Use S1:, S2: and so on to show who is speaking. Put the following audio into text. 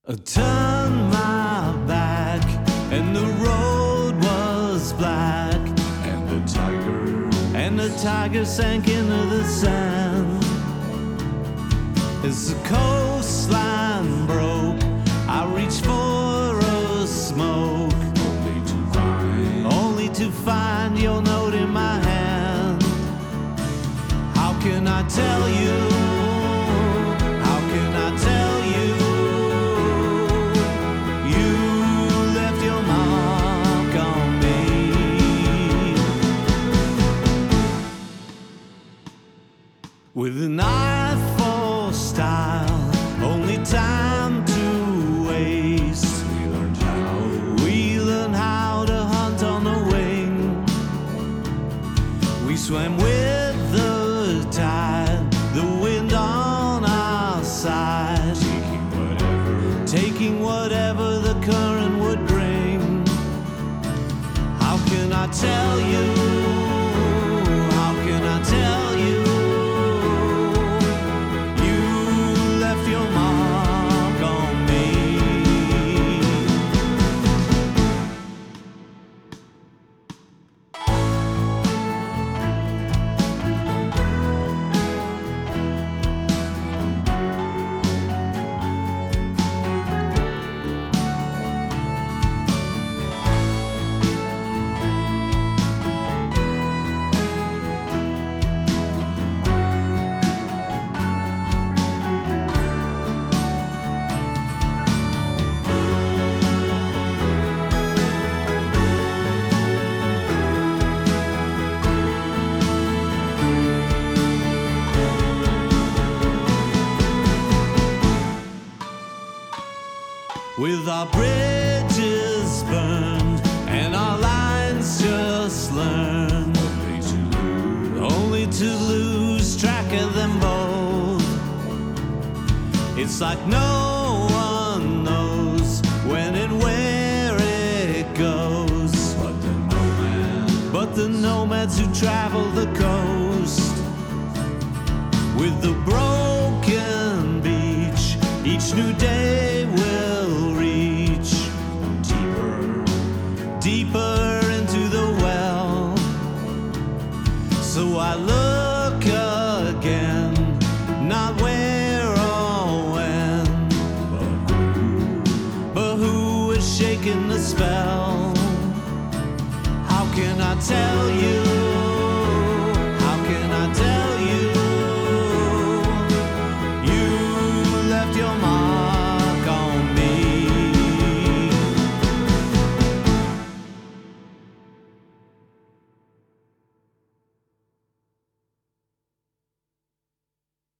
S1: I turned my back and the road was black, and the tiger sank into the sand. As the coastline broke, I reached for a smoke, only to find your note in my hand. How can I tell you? How can I tell you? You left your mark on me. With an eye for style, only time to waste. We learned how to hunt on the wing. We swam with the tide, the wind on our side, taking whatever the current would bring. How can I tell you? How can I tell you? You left your mark on me. With our bridges burned and our lines just learned, only to lose track of them both. It's like no one knows when and where it goes, but the nomads who travel the coast. With the broken beach, each new day will reach deeper into the well. So I look again, not where or when, but who is shaking the spell. How can I tell you?